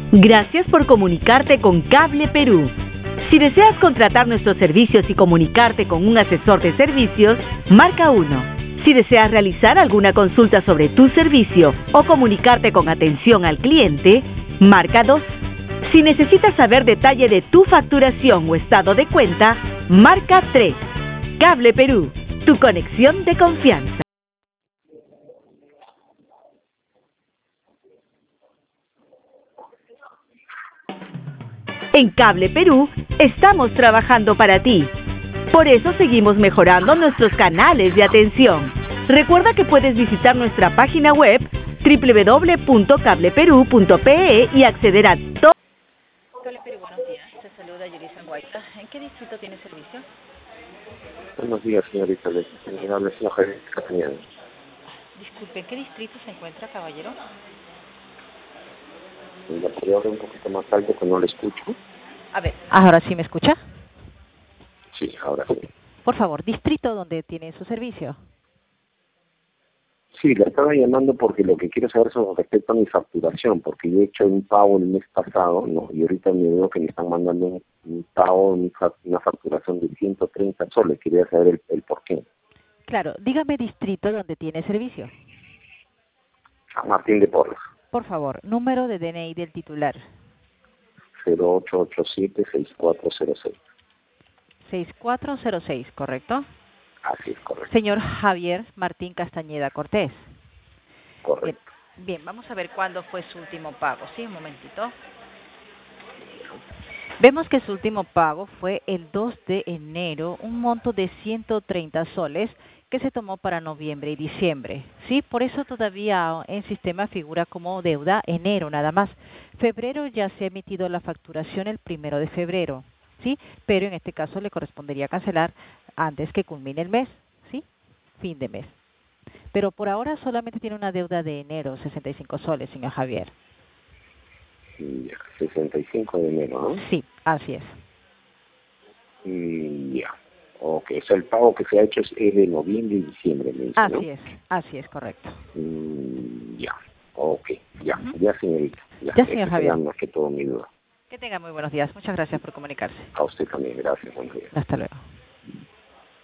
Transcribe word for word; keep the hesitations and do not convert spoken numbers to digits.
Gracias por comunicarte con Cable Perú. Si deseas contratar nuestros servicios y comunicarte con un asesor de servicios, marca uno. Si deseas realizar alguna consulta sobre tu servicio o comunicarte con atención al cliente, marca dos. Si necesitas saber detalle de tu facturación o estado de cuenta, marca tres. Cable Perú, tu conexión de confianza. En Cable Perú estamos trabajando para ti. Por eso seguimos mejorando nuestros canales de atención. Recuerda que puedes visitar nuestra página web doble u doble u doble u punto cable perú punto pe e y acceder a todo. Cable Perú, buenos días. Te saluda Yulisa Guaita. ¿En qué distrito tiene servicio? Buenos días, señorita. Le habla el señor Javier Castañeda. Disculpe, ¿en qué distrito se encuentra, caballero? ¿La podría hablar un poquito más alto que no le escucho? A ver, ¿ahora sí me escucha? Sí, ahora sí. Por favor, distrito donde tiene su servicio. Sí, la estaba llamando porque lo que quiero saber es con respecto a mi facturación, porque yo he hecho un pago el mes pasado, ¿no? Y ahorita me veo que me están mandando un, un pago, un, una facturación de ciento treinta soles. Quería saber el, el por qué. Claro, dígame distrito donde tiene servicio. San Martín de Porres. Por favor, número de D N I del titular. cero ocho ocho siete seis cuatro cero seis. seis cuatro cero seis, ¿correcto? Así es, correcto. Señor Javier Martín Castañeda Cortés. Correcto. Bien, bien, vamos a ver cuándo fue su último pago. Sí, un momentito. Vemos que su último pago fue el dos de enero, un monto de ciento treinta soles que se tomó para noviembre y diciembre. Sí, por eso todavía en sistema figura como deuda enero nada más. Febrero ya se ha emitido la facturación el primero de febrero, sí, pero en este caso le correspondería cancelar antes que culmine el mes, sí, fin de mes. Pero por ahora solamente tiene una deuda de enero, sesenta y cinco soles, señor Javier. Ya, sesenta y cinco de enero, ¿no? Sí, así es. Mm, ya. Ok, o sea, el pago que se ha hecho es, es de noviembre y diciembre, me dice, Así ¿no? es, así es, correcto. Mm, ya, ok, ya, Uh-huh. ya, señorita. Ya, Ya, señor eso Javier. será más que todo mi duda. Que tenga muy buenos días. Muchas gracias por comunicarse. A usted también, gracias, buen día. Hasta luego.